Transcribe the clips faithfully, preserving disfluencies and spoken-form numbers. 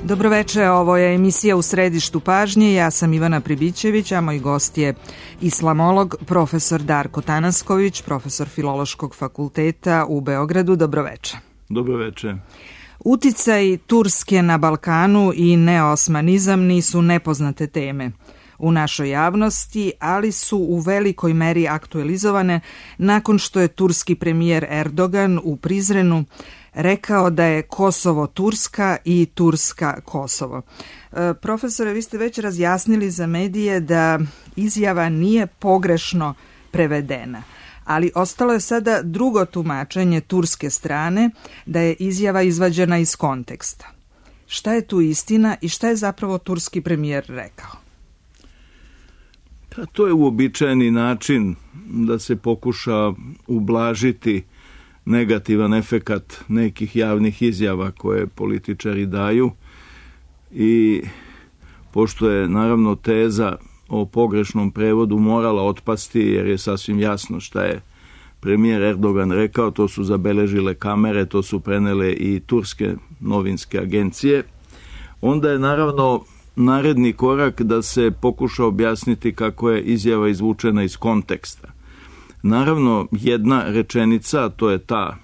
Dobroveče, ovo je emisija U središtu pažnje. Ja sam Ivana Pribićević, a moj gost je islamolog profesor Darko Tanasković, profesor Filološkog fakulteta u Beogradu. Dobroveče. Dobroveče. Uticaj Turske na Balkanu i neosmanizam nisu nepoznate teme u našoj javnosti, ali su u velikoj meri aktualizovane nakon što je turski premijer Erdogan u Prizrenu rekao da je Kosovo Turska i Turska Kosovo. E, profesore, vi ste već razjasnili za medije da izjava nije pogrešno prevedena, ali ostalo je sada drugo tumačenje turske strane da je izjava izvađena iz konteksta. Šta je tu istina i šta je zapravo turski premijer rekao? Pa to je uobičajeni način da se pokuša ublažiti negativan efekat nekih javnih izjava koje političari daju i pošto je naravno teza o pogrešnom prevodu morala otpasti jer je sasvim jasno šta je premijer Erdogan rekao, to su zabeležile kamere, to su prenele i turske novinske agencije, onda je naravno naredni korak da se pokuša objasniti kako je izjava izvučena iz konteksta. Naravno, jedna rečenica, to je ta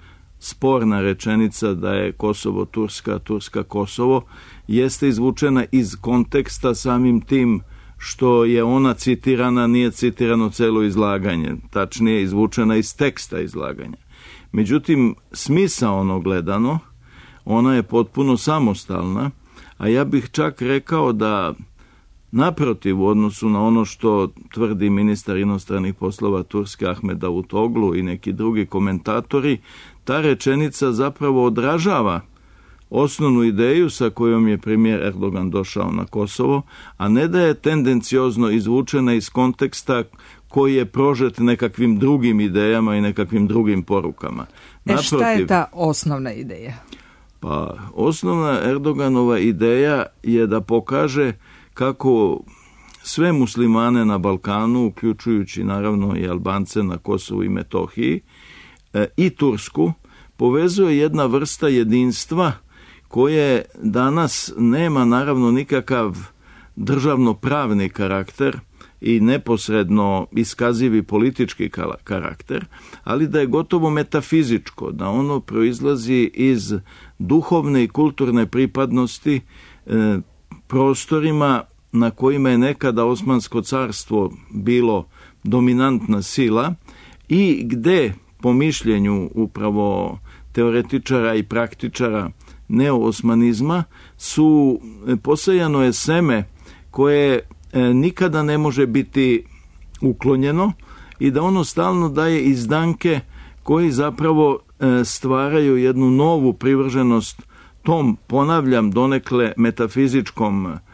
sporna rečenica da je Kosovo Turska, Turska Kosovo, jeste izvučena iz konteksta samim tim što je ona citirana, nije citirano celo izlaganje, tačnije izvučena iz teksta izlaganja. Međutim, smisao ono gledano, ona je potpuno samostalna, a ja bih čak rekao da naprotiv u odnosu na ono što tvrdi ministar inostranih poslova Turske Ahmed Davutoglu i neki drugi komentatori, ta rečenica zapravo odražava osnovnu ideju sa kojom je premijer Erdogan došao na Kosovo, a ne da je tendenciozno izvučena iz konteksta koji je prožet nekakvim drugim idejama i nekakvim drugim porukama. E šta je ta osnovna ideja? Pa osnovna Erdoganova ideja je da pokaže kako sve muslimane na Balkanu, uključujući naravno i Albance na Kosovu i Metohiji, e, i Tursku, povezuje jedna vrsta jedinstva koje danas nema naravno nikakav državno-pravni karakter i neposredno iskazivi politički karakter, ali da je gotovo metafizičko, da ono proizlazi iz duhovne i kulturne pripadnosti e, prostorima na kojima je nekada Osmansko carstvo bilo dominantna sila i gde, po mišljenju upravo teoretičara i praktičara neoosmanizma, su posejano je seme koje nikada ne može biti uklonjeno i da ono stalno daje izdanke koji zapravo stvaraju jednu novu privrženost tom, ponavljam, donekle metafizičkom e,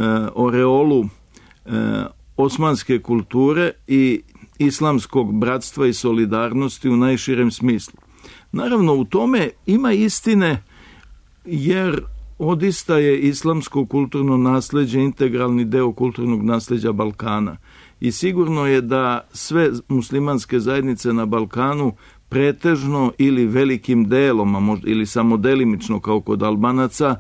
oreolu e, osmanske kulture i islamskog bratstva i solidarnosti u najširem smislu. Naravno, u tome ima istine, jer odista je islamsko kulturno nasleđe integralni deo kulturnog nasleđa Balkana. I sigurno je da sve muslimanske zajednice na Balkanu pretežno ili velikim delom, a možda ili samo delimično kao kod Albanaca,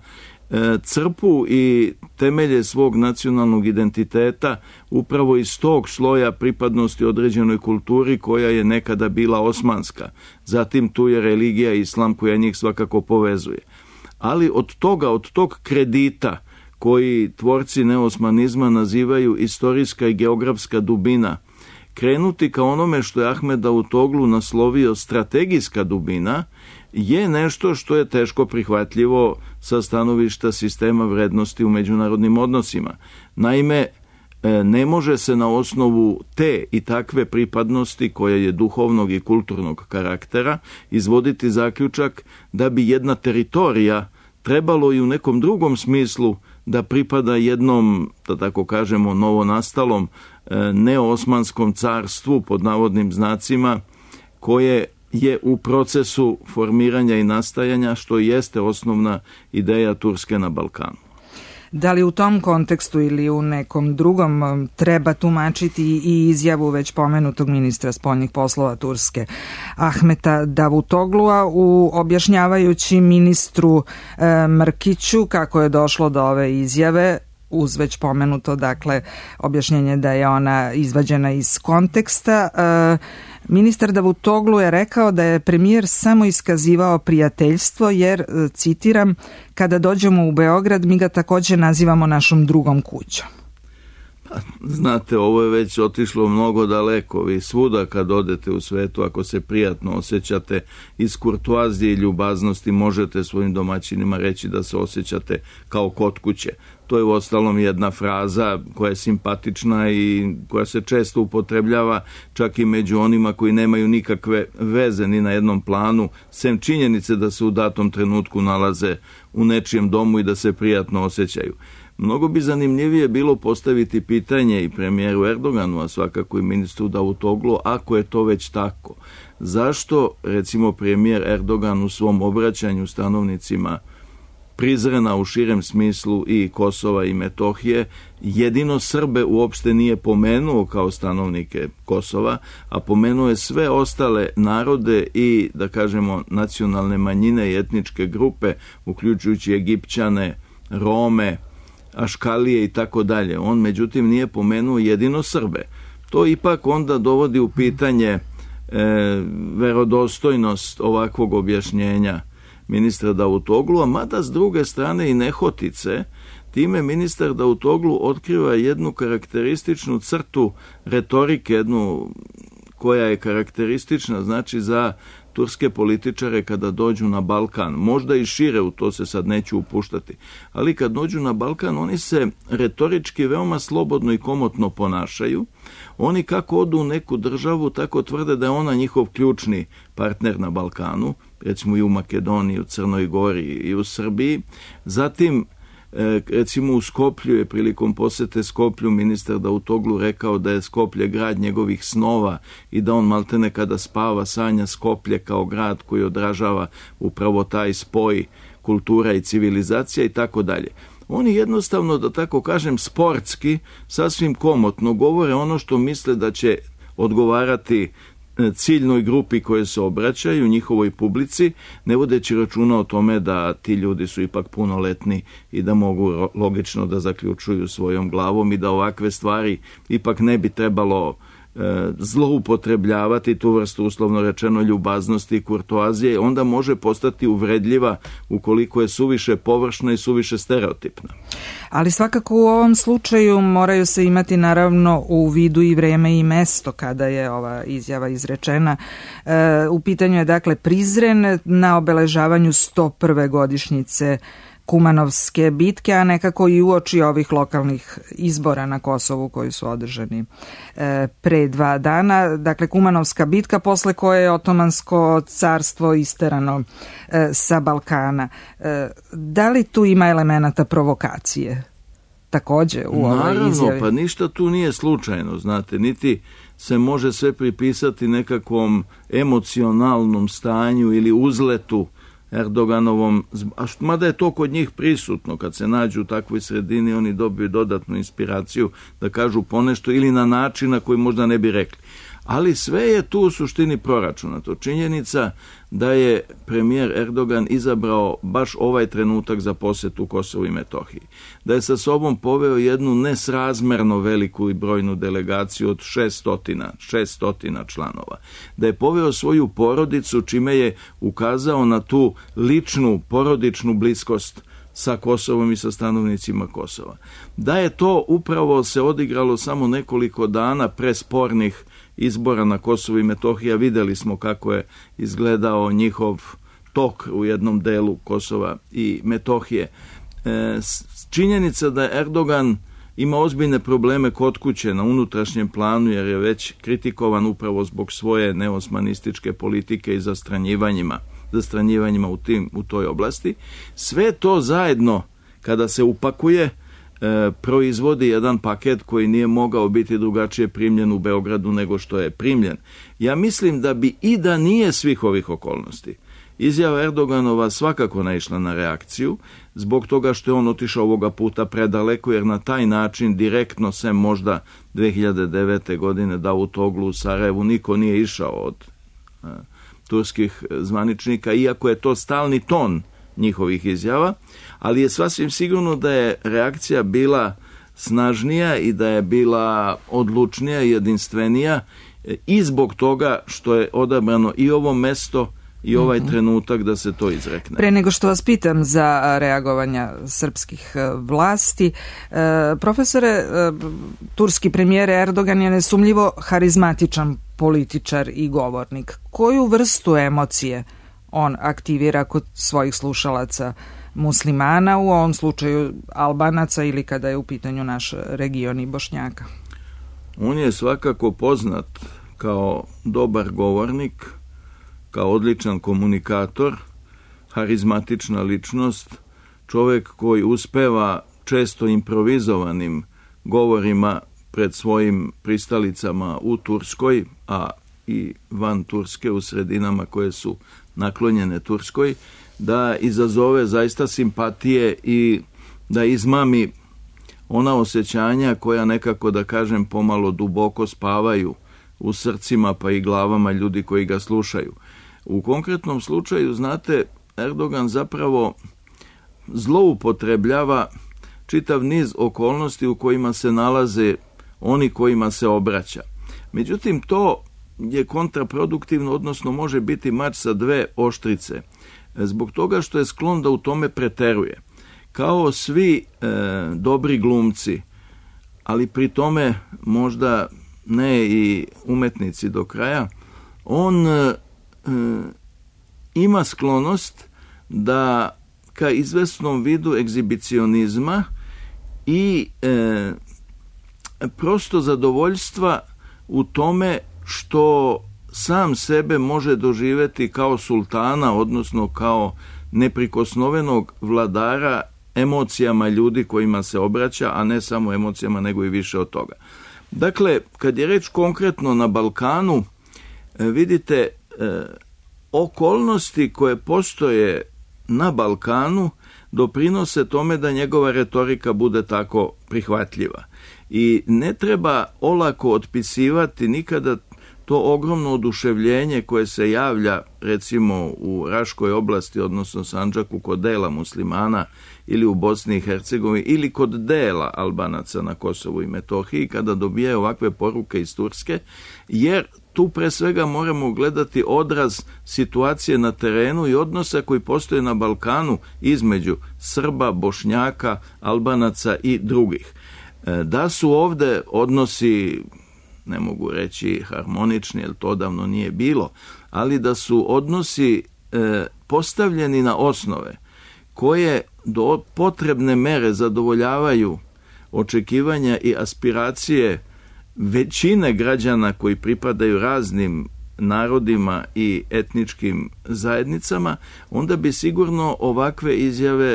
crpu i temelje svog nacionalnog identiteta upravo iz tog sloja pripadnosti određenoj kulturi koja je nekada bila osmanska. Zatim tu je religija i islam koja njih svakako povezuje. Ali od toga, od tog kredita koji tvorci neosmanizma nazivaju istorijska i geografska dubina, krenuti ka onome što je Ahmed Davutoglu naslovio strategijska dubina, je nešto što je teško prihvatljivo sa stanovišta sistema vrednosti u međunarodnim odnosima. Naime, ne može se na osnovu te i takve pripadnosti koja je duhovnog i kulturnog karaktera izvoditi zaključak da bi jedna teritorija trebalo i u nekom drugom smislu da pripada jednom, da tako kažemo, novonastalom neosmanskom carstvu pod navodnim znacima koje je u procesu formiranja i nastajanja, što jeste osnovna ideja Turske na Balkanu. Da li u tom kontekstu ili u nekom drugom treba tumačiti i izjavu već pomenutog ministra spoljnih poslova Turske Ahmeta Davutoglua u objašnjavajući ministru e, Mrkiću kako je došlo do ove izjave, uz već pomenuto, dakle, objašnjenje da je ona izvađena iz konteksta. E, Ministar Davutoglu je rekao da je premijer samo iskazivao prijateljstvo jer, citiram, kada dođemo u Beograd mi ga također nazivamo našom drugom kućom. Znate, ovo je već otišlo mnogo daleko. Vi svuda kad odete u svetu, ako se prijatno osjećate, iz kurtoazije i ljubaznosti možete svojim domaćinima reći da se osjećate kao kod kuće. To je uostalom jedna fraza koja je simpatična i koja se često upotrebljava čak i među onima koji nemaju nikakve veze ni na jednom planu, sem činjenice da se u datom trenutku nalaze u nečijem domu i da se prijatno osjećaju. Mnogo bi zanimljivije bilo postaviti pitanje i premijeru Erdoganu, a svakako i ministru Davutoglu, ako je to već tako. Zašto, recimo, premijer Erdogan u svom obraćanju stanovnicima Prizrena u širem smislu i Kosova i Metohije jedino Srbe uopšte nije pomenuo kao stanovnike Kosova, a pomenuo je sve ostale narode i, da kažemo, nacionalne manjine i etničke grupe, uključujući Egipćane, Rome, Aškalije i tako dalje. On, međutim, nije pomenuo jedino Srbe. To ipak onda dovodi u pitanje e, verodostojnost ovakvog objašnjenja ministra Davutoglu, a mada s druge strane i nehotice, time ministar Davutoglu otkriva jednu karakterističnu crtu retorike, jednu koja je karakteristična, znači, za turske političare kada dođu na Balkan. Možda i šire, u to se sad neću upuštati. Ali kad dođu na Balkan, oni se retorički veoma slobodno i komotno ponašaju. Oni kako odu u neku državu, tako tvrde da je ona njihov ključni partner na Balkanu, recimo i u Makedoniji, u Crnoj Gori i u Srbiji. Zatim, recimo u Skoplju je prilikom posete Skoplju ministar Davutoglu rekao da je Skoplje grad njegovih snova i da on maltene kada spava sanja Skoplje kao grad koji odražava upravo taj spoj kultura i civilizacija i tako dalje. Oni jednostavno, da tako kažem, sportski, sasvim komotno govore ono što misle da će odgovarati ciljnoj grupi koje se obraćaju, njihovoj publici, ne vodeći računa o tome da ti ljudi su ipak punoletni i da mogu logično da zaključuju svojom glavom i da ovakve stvari ipak ne bi trebalo e, zloupotrebljavati, tu vrstu uslovno rečeno ljubaznosti i kurtoazije, onda može postati uvredljiva ukoliko je suviše površna i suviše stereotipna. Ali svakako u ovom slučaju moraju se imati naravno u vidu i vreme i mesto kada je ova izjava izrečena. E, u pitanju je dakle Prizren na obeležavanju sto prve godišnjice Kumanovske bitke, a nekako i uoči ovih lokalnih izbora na Kosovu koji su održani e, pre dva dana. Dakle, Kumanovska bitka posle koje je Otomansko carstvo isterano e, sa Balkana. E, da li tu ima elemenata provokacije? Takođe u ovoj izjavi. Naravno, pa ništa tu nije slučajno, znate, niti se može sve pripisati nekakvom emocionalnom stanju ili uzletu Erdoganovom, a mada je to kod njih prisutno, kad se nađu u takvoj sredini, oni dobiju dodatnu inspiraciju da kažu ponešto ili na način na koji možda ne bi rekli. Ali sve je tu u suštini proračunato. Činjenica da je premijer Erdogan izabrao baš ovaj trenutak za posetu Kosovu i Metohiji. Da je sa sobom poveo jednu nesrazmerno veliku i brojnu delegaciju od šeststotina članova. Da je poveo svoju porodicu, čime je ukazao na tu ličnu, porodičnu bliskost sa Kosovom i sa stanovnicima Kosova. Da je to upravo se odigralo samo nekoliko dana pre spornih izbora na Kosovu i Metohiji, videli smo kako je izgledao njihov tok u jednom delu Kosova i Metohije. E, činjenica da Erdogan ima ozbiljne probleme kod kuće na unutrašnjem planu, jer je već kritikovan upravo zbog svoje neosmanističke politike i zastranjivanjima, zastranjivanjima u, tim, u toj oblasti. Sve to zajedno, kada se upakuje, E, proizvodi jedan paket koji nije mogao biti drugačije primljen u Beogradu nego što je primljen. Ja mislim da bi i da nije svih ovih okolnosti izjava Erdoganova svakako naišla na reakciju, zbog toga što je on otišao ovoga puta predaleko, jer na taj način direktno, sem možda dve hiljade devete. godine Davutoglu u Sarajevu, niko nije išao od a, turskih zvaničnika, iako je to stalni ton njihovih izjava, ali je sasvim sigurno da je reakcija bila snažnija i da je bila odlučnija i jedinstvenija i zbog toga što je odabrano i ovo mesto i ovaj mm-hmm. trenutak da se to izrekne. Pre nego što vas pitam za reagovanja srpskih vlasti, profesore, turski premijer Erdogan je nesumljivo harizmatičan političar i govornik. Koju vrstu emocije on aktivira kod svojih slušalaca muslimana, u ovom slučaju Albanaca ili kada je u pitanju naš region i Bošnjaka? On je svakako poznat kao dobar govornik, kao odličan komunikator, harizmatična ličnost, čovjek koji uspeva često improvizovanim govorima pred svojim pristalicama u Turskoj, a i van Turske u sredinama koje su naklonjene Turskoj, da izazove zaista simpatije i da izmami ona osjećanja koja nekako, da kažem, pomalo duboko spavaju u srcima pa i glavama ljudi koji ga slušaju. U konkretnom slučaju, znate, Erdogan zapravo zloupotrebljava čitav niz okolnosti u kojima se nalaze oni kojima se obraća. Međutim, to je kontraproduktivno, odnosno može biti mač sa dve oštrice, zbog toga što je sklon da u tome preteruje. Kao svi e, dobri glumci, ali pri tome možda ne i umetnici do kraja, on e, ima sklonost da ka izvesnom vidu egzibicionizma i e, prosto zadovoljstva u tome što sam sebe može doživjeti kao sultana, odnosno kao neprikosnovenog vladara emocijama ljudi kojima se obraća, a ne samo emocijama, nego i više od toga. Dakle, kad je reč konkretno na Balkanu, vidite, e, okolnosti koje postoje na Balkanu doprinose tome da njegova retorika bude tako prihvatljiva. I ne treba olako otpisivati nikada to ogromno oduševljenje koje se javlja recimo u Raškoj oblasti, odnosno Sandžaku, kod dela muslimana ili u Bosni i Hercegovini ili kod dela Albanaca na Kosovu i Metohiji kada dobijaju ovakve poruke iz Turske, jer tu pre svega moramo gledati odraz situacije na terenu i odnosa koji postoje na Balkanu između Srba, Bošnjaka, Albanaca i drugih. Da su ovde odnosi, ne mogu reći harmonični, jer to odavno nije bilo, ali da su odnosi e, postavljeni na osnove koje do potrebne mere zadovoljavaju očekivanja i aspiracije većine građana koji pripadaju raznim narodima i etničkim zajednicama, onda bi sigurno ovakve izjave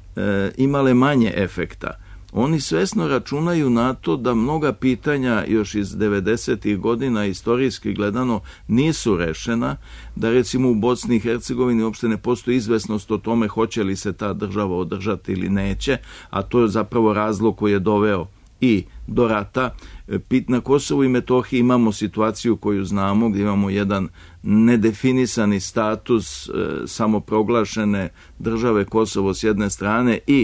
e, imale manje efekta. Oni svesno računaju na to da mnoga pitanja još iz devedesetih godina istorijski gledano nisu rešena, da recimo u Bosni i Hercegovini uopšte ne postoji izvesnost o tome hoće li se ta država održati ili neće, a to je zapravo razlog koji je doveo i do rata. Na Kosovu i Metohiji imamo situaciju koju znamo, gdje imamo jedan nedefinisani status e, samoproglašene države Kosovo s jedne strane i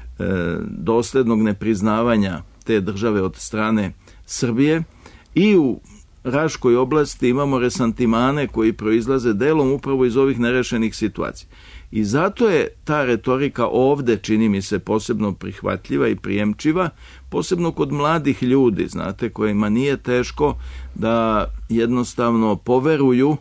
e, doslednog nepriznavanja te države od strane Srbije, i u Raškoj oblasti imamo resantimane koji proizlaze delom upravo iz ovih nerešenih situacija. I zato je ta retorika ovde, čini mi se, posebno prihvatljiva i prijemčiva, posebno kod mladih ljudi, znate, kojima nije teško da jednostavno poveruju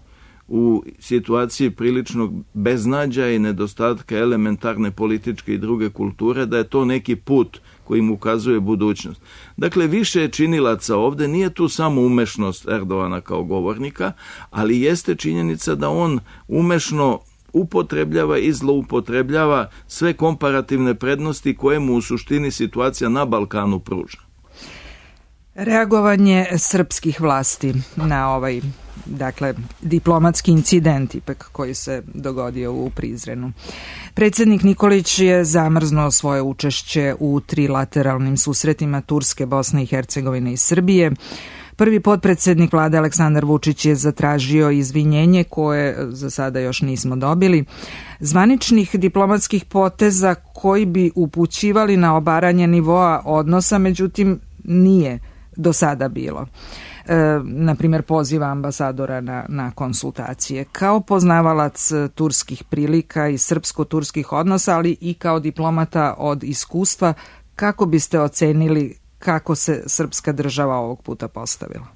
u situaciji priličnog beznađa i nedostatka elementarne političke i druge kulture, da je to neki put koji im ukazuje budućnost. Dakle, više je činilaca ovde, nije tu samo umešnost Erdogana kao govornika, ali jeste činjenica da on umešno upotrebljava i zloupotrebljava sve komparativne prednosti koje mu u suštini situacija na Balkanu pruža. Reagovanje srpskih vlasti na ovaj dakle diplomatski incident ipak koji se dogodio u Prizrenu. Predsjednik Nikolić je zamrznuo svoje učešće u trilateralnim susretima Turske, Bosne i Hercegovine i Srbije. Prvi potpredsjednik vlade Aleksandar Vučić je zatražio izvinjenje koje za sada još nismo dobili. Zvaničnih diplomatskih poteza koji bi upućivali na obaranje nivoa odnosa, međutim, nije do sada bilo. E, na primjer, poziva ambasadora na, na konsultacije. Kao poznavalac turskih prilika i srpsko-turskih odnosa, ali i kao diplomata od iskustva, kako biste ocenili kako se srpska država ovog puta postavila?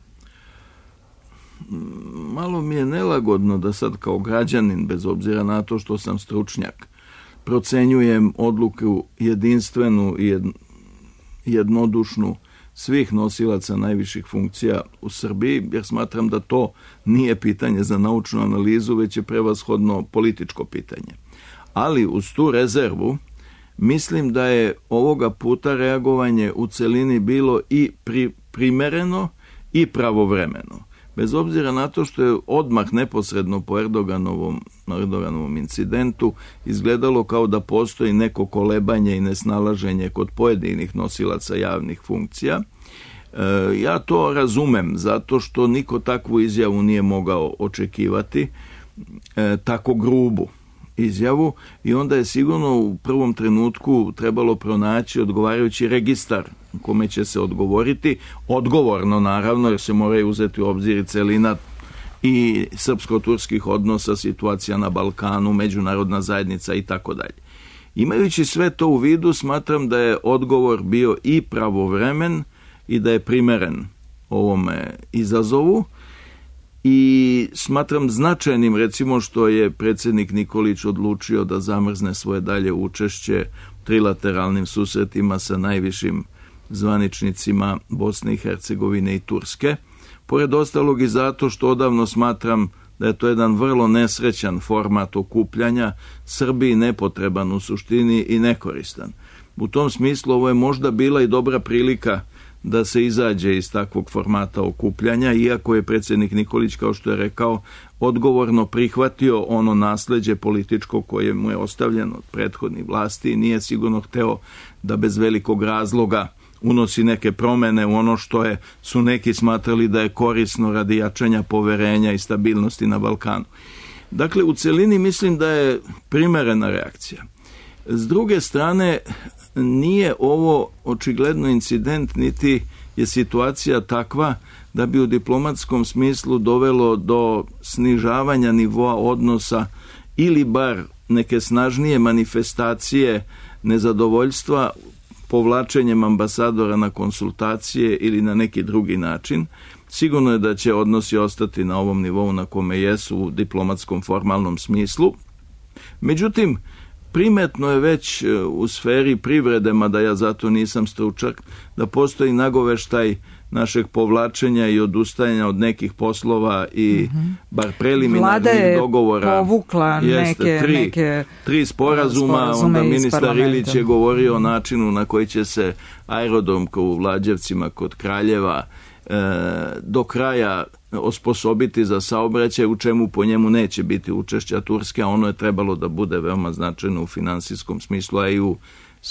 Malo mi je nelagodno da sad kao građanin, bez obzira na to što sam stručnjak, procenjujem odluku jedinstvenu i jednodušnu svih nosilaca najviših funkcija u Srbiji, jer smatram da to nije pitanje za naučnu analizu, već je prevashodno političko pitanje. Ali uz tu rezervu mislim da je ovoga puta reagovanje u celini bilo i pri, primereno i pravovremeno. Bez obzira na to što je odmah neposredno po Erdoganovom, Erdoganovom incidentu izgledalo kao da postoji neko kolebanje i nesnalaženje kod pojedinih nosilaca javnih funkcija. E, ja to razumem, zato što niko takvu izjavu nije mogao očekivati, e, tako grubu izjavu, i onda je sigurno u prvom trenutku trebalo pronaći odgovarajući registar kome će se odgovoriti, odgovorno naravno, jer se moraju uzeti u obzir i celina i srpsko-turskih odnosa, situacija na Balkanu, međunarodna zajednica i tako dalje. Imajući sve to u vidu, smatram da je odgovor bio i pravovremen i da je primeren ovome izazovu. I smatram značajnim, recimo, što je predsjednik Nikolić odlučio da zamrzne svoje dalje učešće u trilateralnim susretima sa najvišim zvaničnicima Bosne i Hercegovine i Turske. Pored ostalog i zato što odavno smatram da je to jedan vrlo nesrećan format okupljanja, Srbiji nepotreban u suštini i nekoristan. U tom smislu ovo je možda bila i dobra prilika da se izađe iz takvog formata okupljanja, iako je predsjednik Nikolić, kao što je rekao, odgovorno prihvatio ono nasleđe političko koje mu je ostavljeno od prethodnih vlasti i nije sigurno hteo da bez velikog razloga unosi neke promene u ono što je, su neki smatrali da je korisno radi jačanja poverenja i stabilnosti na Balkanu. Dakle, u celini mislim da je primerena reakcija. S druge strane, nije ovo očigledno incident, niti je situacija takva da bi u diplomatskom smislu dovelo do snižavanja nivoa odnosa ili bar neke snažnije manifestacije nezadovoljstva povlačenjem ambasadora na konsultacije ili na neki drugi način. Sigurno je da će odnosi ostati na ovom nivou na kome jesu u diplomatskom formalnom smislu. Međutim, primetno je već u sferi privrede, mada ja zato nisam stručak, da postoji nagoveštaj našeg povlačenja i odustajanja od nekih poslova i mm-hmm. bar preliminarnih dogovora. Vlada je povukla Jeste, neke, tri, neke tri sporazuma, onda ministar Ilić je govorio o načinu na koji će se aerodrom u Lađevcima kod Kraljeva e, do kraja osposobiti za saobraćaj, u čemu po njemu neće biti učešća Turske, a ono je trebalo da bude veoma značajno u finansijskom smislu, a i u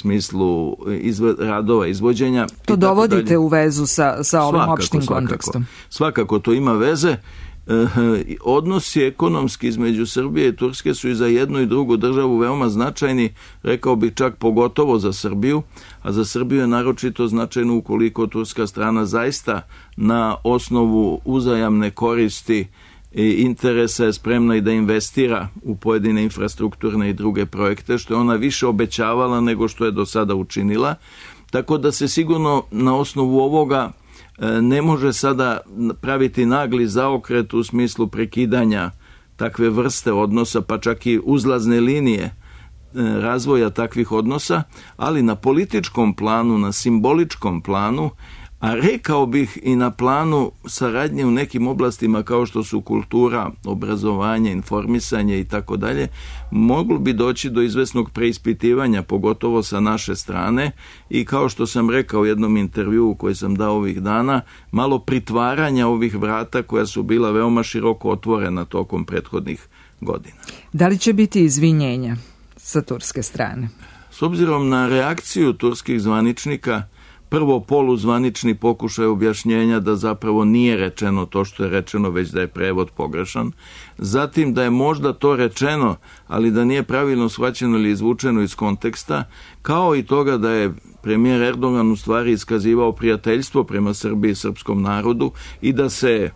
smislu izve, radova izvođenja. To dovodite dalje u vezu sa, sa ovim svakako, opštim svakako, kontekstom. Svakako to ima veze. E, odnosi ekonomski između Srbije i Turske su i za jednu i drugu državu veoma značajni, rekao bih čak pogotovo za Srbiju, a za Srbiju je naročito značajno ukoliko turska strana zaista na osnovu uzajamne koristi i interesa je spremna i da investira u pojedine infrastrukturne i druge projekte, što je ona više obećavala nego što je do sada učinila. Tako da se sigurno na osnovu ovoga ne može sada praviti nagli zaokret u smislu prekidanja takve vrste odnosa, pa čak i uzlazne linije razvoja takvih odnosa, ali na političkom planu, na simboličkom planu, A rekao bih i na planu saradnje u nekim oblastima kao što su kultura, obrazovanje, informisanje i tako dalje, moglo bi doći do izvesnog preispitivanja, pogotovo sa naše strane, i kao što sam rekao u jednom intervjuu koji sam dao ovih dana, malo pritvaranja ovih vrata koja su bila veoma široko otvorena tokom prethodnih godina. Da li će biti izvinjenja sa turske strane? S obzirom na reakciju turskih zvaničnika, prvo poluzvanični pokušaj objašnjenja da zapravo nije rečeno to što je rečeno, već da je prevod pogrešan. Zatim da je možda to rečeno, ali da nije pravilno shvaćeno ili izvučeno iz konteksta, kao i toga da je premijer Erdogan u stvari iskazivao prijateljstvo prema Srbiji i srpskom narodu i da se e,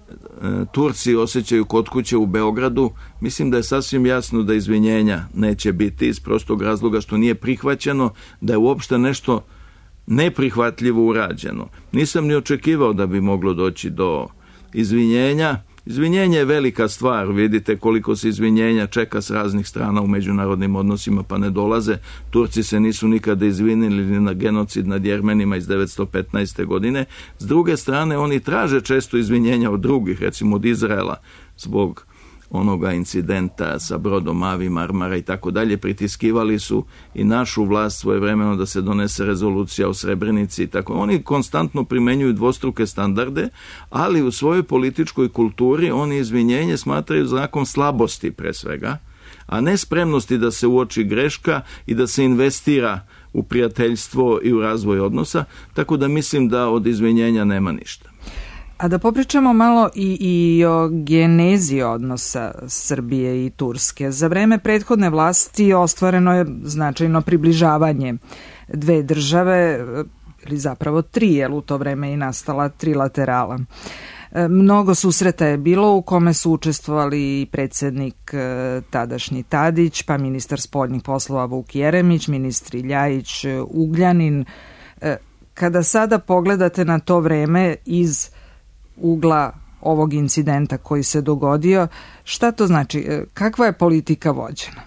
Turci osjećaju kod kuće u Beogradu. Mislim da je sasvim jasno da izvinjenja neće biti iz prostog razloga što nije prihvaćeno da je uopšte nešto neprihvatljivo urađeno. Nisam ni očekivao da bi moglo doći do izvinjenja. Izvinjenje je velika stvar, vidite koliko se izvinjenja čeka s raznih strana u međunarodnim odnosima pa ne dolaze. Turci se nisu nikada izvinili ni na genocid nad Jermenima iz devetsto petnaeste. godine. S druge strane, oni traže često izvinjenja od drugih, recimo od Izraela, zbog onoga incidenta sa brodom Mavi Marmara i tako dalje. Pritiskivali su i našu vlast svojevremeno da se donese rezolucija o Srebrenici i tako. Oni konstantno primenjuju dvostruke standarde, ali u svojoj političkoj kulturi oni izvinjenje smatraju znakom slabosti pre svega, a ne spremnosti da se uoči greška i da se investira u prijateljstvo i u razvoj odnosa, tako da mislim da od izvinjenja nema ništa. A da popričamo malo i, i o genezi odnosa Srbije i Turske. Za vreme prethodne vlasti ostvareno je značajno približavanje dve države, ili zapravo tri, jer u to vreme je nastala trilaterala. Mnogo susreta je bilo u kome su učestvovali i predsjednik tadašnji Tadić, pa ministar spoljnih poslova Vuk Jeremić, ministri Ljajić, Ugljanin. Kada sada pogledate na to vreme iz ugla ovog incidenta koji se dogodio, šta to znači? Kakva je politika vođena?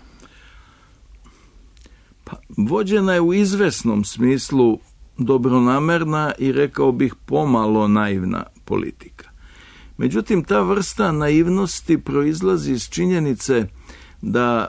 Pa, vođena je u izvesnom smislu dobronamerna i rekao bih pomalo naivna politika. Međutim, ta vrsta naivnosti proizlazi iz činjenice da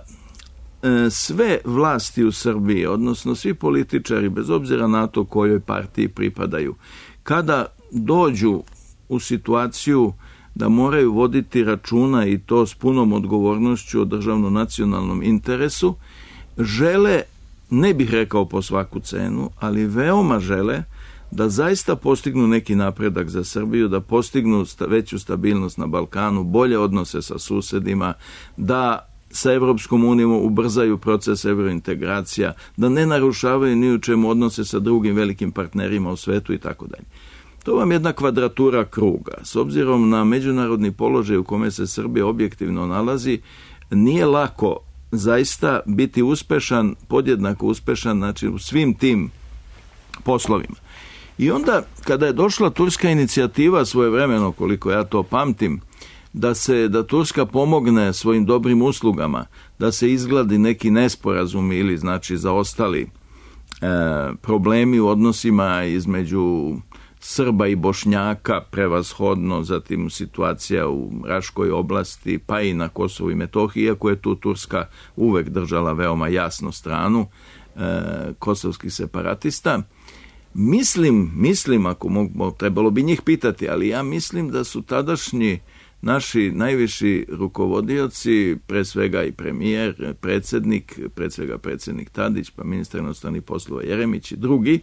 e, sve vlasti u Srbiji, odnosno svi političari, bez obzira na to kojoj partiji pripadaju, kada dođu u situaciju da moraju voditi računa i to s punom odgovornošću o državno-nacionalnom interesu, žele, ne bih rekao po svaku cenu, ali veoma žele da zaista postignu neki napredak za Srbiju, da postignu veću stabilnost na Balkanu, bolje odnose sa susedima, da sa Evropskom unijom ubrzaju proces evrointegracija, da ne narušavaju ni u čemu odnose sa drugim velikim partnerima u svetu i tako dalje. To vam je jedna kvadratura kruga. S obzirom na međunarodni položaj u kome se Srbija objektivno nalazi, nije lako zaista biti uspešan, podjednako uspešan, znači u svim tim poslovima. I onda, kada je došla turska inicijativa svojevremeno, koliko ja to pamtim, da se, da Turska pomogne svojim dobrim uslugama, da se izgladi neki nesporazumi ili znači zaostali e, problemi u odnosima između Srba i Bošnjaka prevashodno, zatim situacija u Raškoj oblasti, pa i na Kosovu i Metohiji, iako je tu Turska uvek držala veoma jasnu stranu e, kosovskih separatista. Mislim, mislim, ako mogu, trebalo bi njih pitati, ali ja mislim da su tadašnji naši najviši rukovodioci, pre svega i premijer, predsjednik, pre svega predsjednik Tadić, pa ministar inostranih poslova Jeremić i drugi,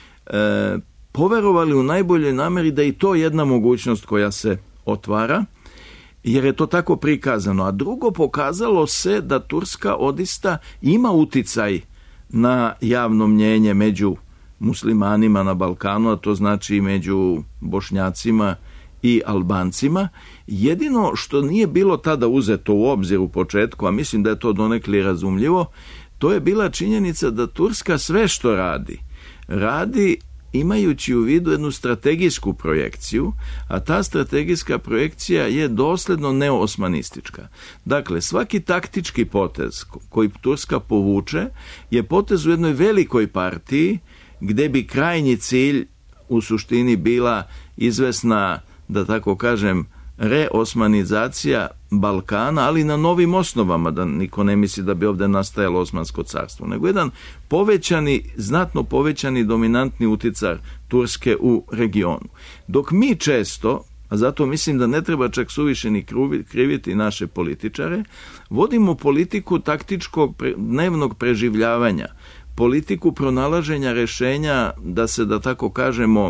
e, poverovali u najboljoj nameri da i to jedna mogućnost koja se otvara, jer je to tako prikazano. A drugo, pokazalo se da Turska odista ima uticaj na javno mnjenje među muslimanima na Balkanu, a to znači i među Bošnjacima i Albancima. Jedino što nije bilo tada uzeto u obzir u početku, a mislim da je to donekle razumljivo, to je bila činjenica da Turska sve što radi, radi imajući u vidu jednu strategijsku projekciju, a ta strategijska projekcija je dosledno neoosmanistička. Dakle, svaki taktički potez koji Turska povuče je potez u jednoj velikoj partiji gde bi krajnji cilj u suštini bila izvesna, da tako kažem, reosmanizacija Balkana, ali na novim osnovama, da niko ne misli da bi ovdje nastajalo Osmansko carstvo, nego jedan povećani, znatno povećani dominantni uticaj Turske u regionu. Dok mi često, a zato mislim da ne treba čak suviše ni kriviti naše političare, vodimo politiku taktičkog pre, dnevnog preživljavanja, politiku pronalaženja rešenja da se, da tako kažemo,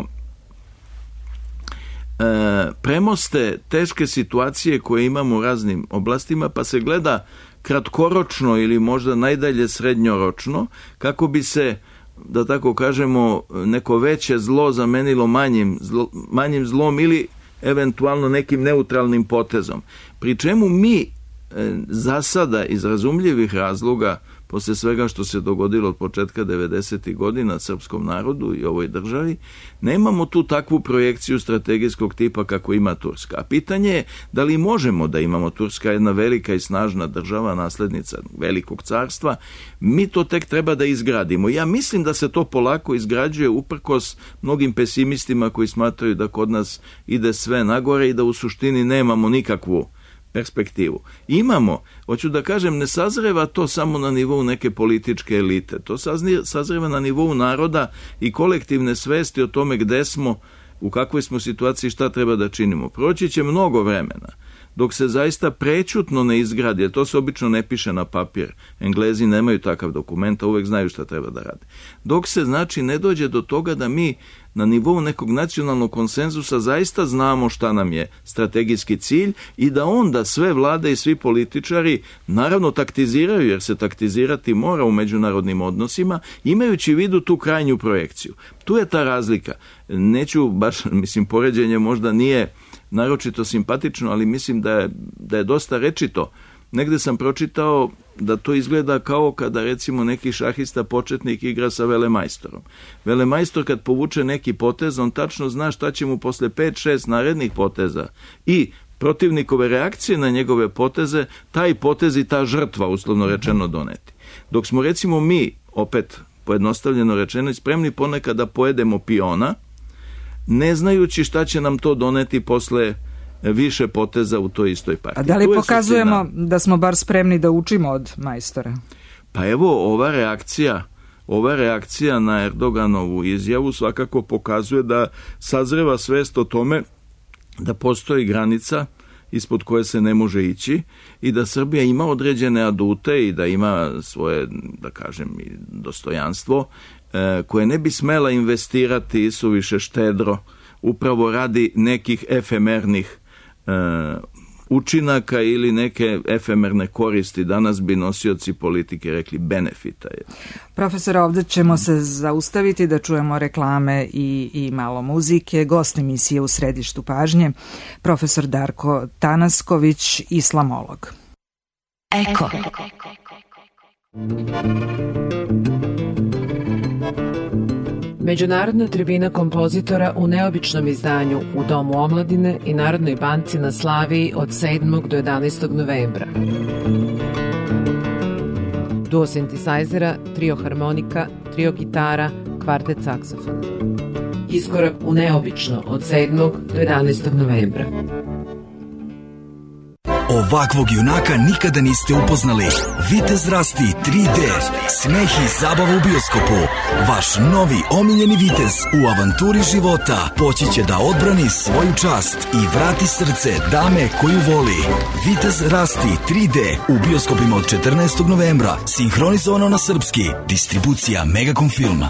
E, premoste teške situacije koje imamo u raznim oblastima, pa se gleda kratkoročno ili možda najdalje srednjoročno, kako bi se, da tako kažemo, neko veće zlo zamenilo manjim, zlo, manjim zlom ili eventualno nekim neutralnim potezom. Pri čemu mi e, za sada iz razumljivih razloga, posle svega što se dogodilo od početka devedesetih godina srpskom narodu i ovoj državi, nemamo tu takvu projekciju strategijskog tipa kako ima Turska. A pitanje je da li možemo da imamo, Turska jedna velika i snažna država, naslednica velikog carstva, mi to tek treba da izgradimo. Ja mislim da se to polako izgrađuje uprkos mnogim pesimistima koji smatraju da kod nas ide sve nagore i da u suštini nemamo nikakvu perspektivu. Imamo, hoću da kažem, ne sazreva to samo na nivou neke političke elite, to sazreva na nivou naroda i kolektivne svesti o tome gde smo, u kakvoj smo situaciji, šta treba da činimo. Proći će mnogo vremena dok se zaista prećutno ne izgradi, jer to se obično ne piše na papir. Englezi nemaju takav dokument, a uvek znaju šta treba da rade. Dok se, znači, ne dođe do toga da mi na nivou nekog nacionalnog konsenzusa zaista znamo šta nam je strategijski cilj i da onda sve vlade i svi političari naravno taktiziraju, jer se taktizirati mora u međunarodnim odnosima, imajući u vidu tu krajnju projekciju. Tu je ta razlika. Neću baš, mislim, poređenje možda nije naročito simpatično, ali mislim da je, da je dosta rečito. Negde sam pročitao da to izgleda kao kada recimo neki šahista početnik igra sa velemajstorom. Velemajstor kad povuče neki potez, on tačno zna šta će mu posle pet šest narednih poteza i protivnikove reakcije na njegove poteze, taj potez i ta žrtva, uslovno rečeno, doneti. Dok smo recimo mi, opet pojednostavljeno rečeno, spremni ponekad da pojedemo piona, ne znajući šta će nam to doneti posle više poteza u toj istoj partiji. A da li pokazujemo suština da smo bar spremni da učimo od majstora? Pa evo, ova reakcija, ova reakcija na Erdoganovu izjavu svakako pokazuje da sazreva svest o tome da postoji granica ispod koje se ne može ići i da Srbija ima određene adute i da ima svoje, da kažem, dostojanstvo koje ne bi smela investirati suviše štedro upravo radi nekih efemernih e, učinaka ili neke efemerne koristi. Danas bi nosioci politike rekli benefita. Profesor, ovdje ćemo se zaustaviti da čujemo reklame i, i malo muzike. Gost emisije u središtu pažnje, profesor Darko Tanasković, islamolog. Eko. Međunarodna tribina kompozitora u neobičnom izdanju u Domu omladine i Narodnoj banci na Slaviji od sedmog do jedanaestog novembra. Duo sintisajzera, trio harmonika, trio gitara, kvartet saksofona. Iskorak u neobično od sedmog do jedanaestog novembra. Ovakvog junaka nikada niste upoznali. Vitez Rasti tri D. Smeh i zabava u bioskopu. Vaš novi omiljeni vitez u avanturi života poći će da odbrani svoju čast i vrati srce dame koju voli. Vitez Rasti tri D u bioskopima od četrnaestog novembra. Sinhronizovano na srpski. Distribucija Megacom Filma.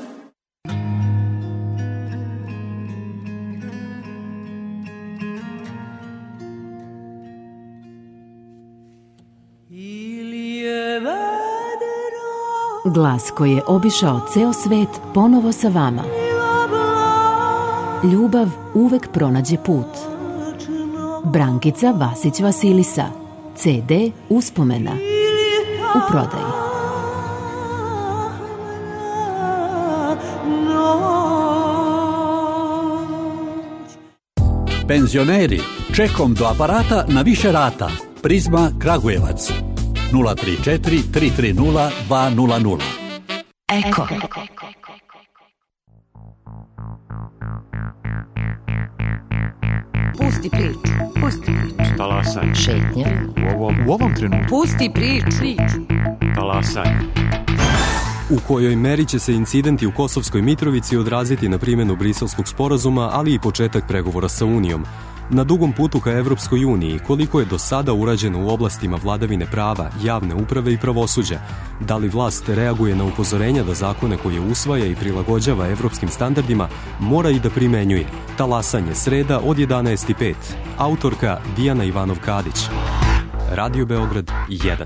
Glas koji je obišao ceo svet ponovo sa vama. Ljubav uvek pronađe put. Brankica Vasić Vasilisa. ce de Uspomena. U prodaji. Penzioneri, čekom do aparata na više rata. Prizma Kragujevac. nula tri četiri tri tri nula dva nula nula. Eko. Pusti priču, pusti priču. Talasaj. Šetnja. U ovom, u ovom trenutku. Pusti priču. Talasaj. U kojoj meri će se incidenti u Kosovskoj Mitrovici odraziti na primjenu Briselskog sporazuma, ali i početak pregovora sa Unijom. Na dugom putu ka Evropskoj uniji, koliko je do sada urađeno u oblastima vladavine prava, javne uprave i pravosuđa? Da li vlast reaguje na upozorenja da zakone koje usvaja i prilagođava evropskim standardima mora i da primenjuje? Talasanje, sreda od jedanaest i pet. Autorka Dijana Ivanov-Kadić. Radio Beograd jedan.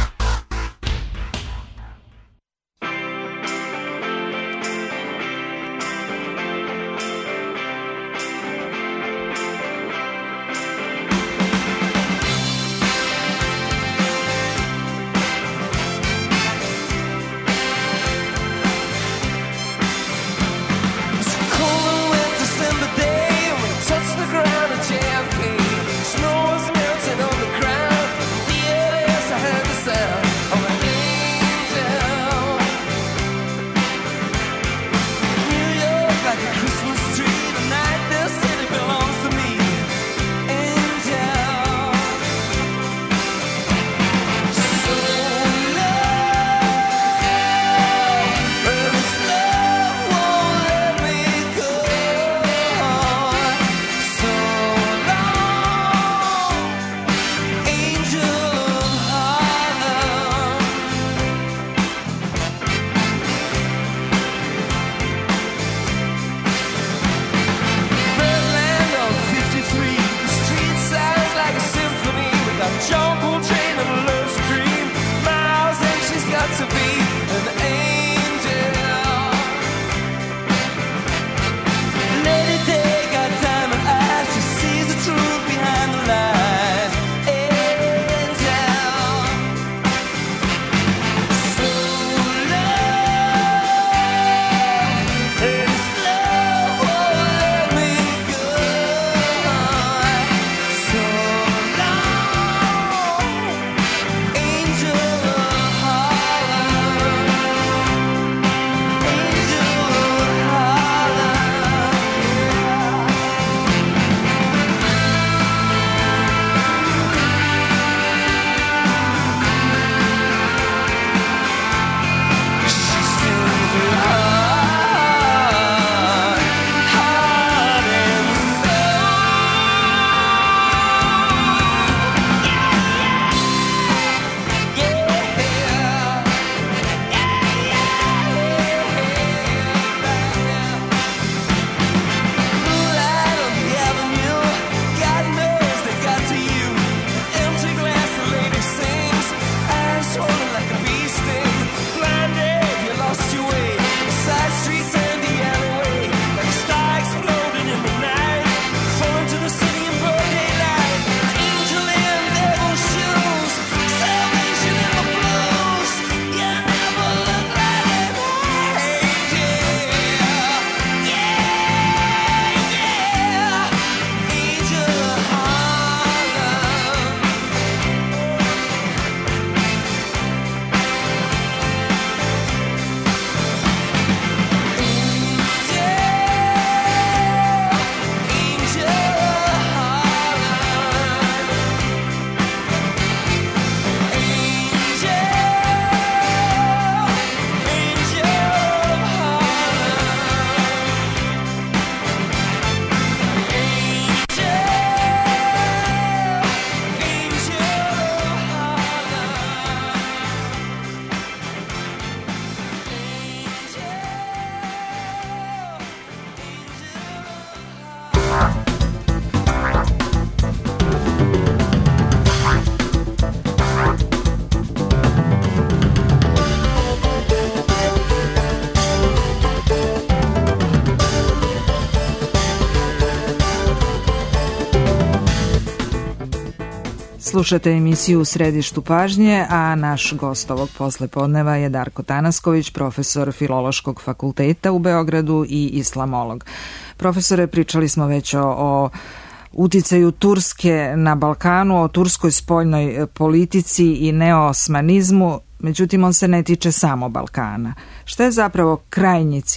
Slušate emisiju U središtu pažnje, a naš gost ovog poslepodneva je Darko Tanasković, profesor Filološkog fakulteta u Beogradu i islamolog. Profesore, pričali smo već o, o uticaju Turske na Balkanu, o turskoj spoljnoj politici i neoosmanizmu, međutim on se ne tiče samo Balkana. Šta je zapravo krajnji cilj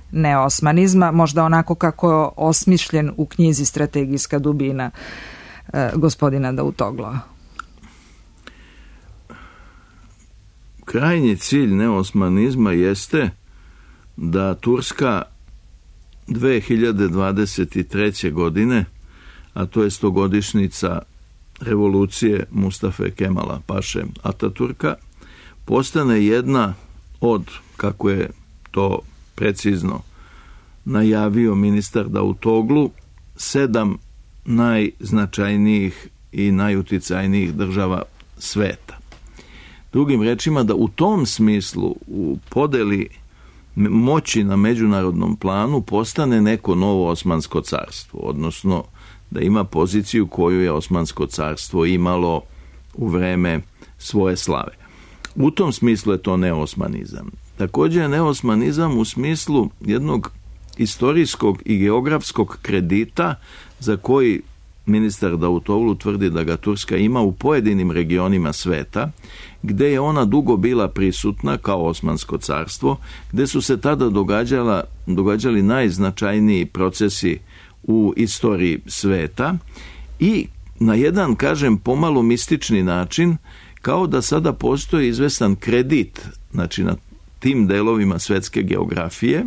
neosmanizma, možda onako kako je osmišljen u knjizi Strategijska dubina e, gospodina Davutogla? Krajnji cilj neosmanizma jeste da Turska dve hiljade dvadeset treće. godine, a to je stogodišnjica revolucije Mustafe Kemala Paše Ataturka, postane jedna od, kako je to precizno najavio ministar Davutoglu, sedam najznačajnijih i najuticajnijih država sveta. Drugim rečima, da u tom smislu u podeli moći na međunarodnom planu postane neko novo Osmansko carstvo, odnosno da ima poziciju koju je Osmansko carstvo imalo u vreme svoje slave. U tom smislu je to neosmanizam. Također je neosmanizam u smislu jednog istorijskog i geografskog kredita za koji ministar Davutoglu tvrdi da ga Turska ima u pojedinim regionima sveta, gdje je ona dugo bila prisutna kao Osmansko carstvo, gdje su se tada događala, događali najznačajniji procesi u istoriji sveta i na jedan, kažem, pomalo mistični način, kao da sada postoji izvestan kredit, znači na tim delovima svetske geografije,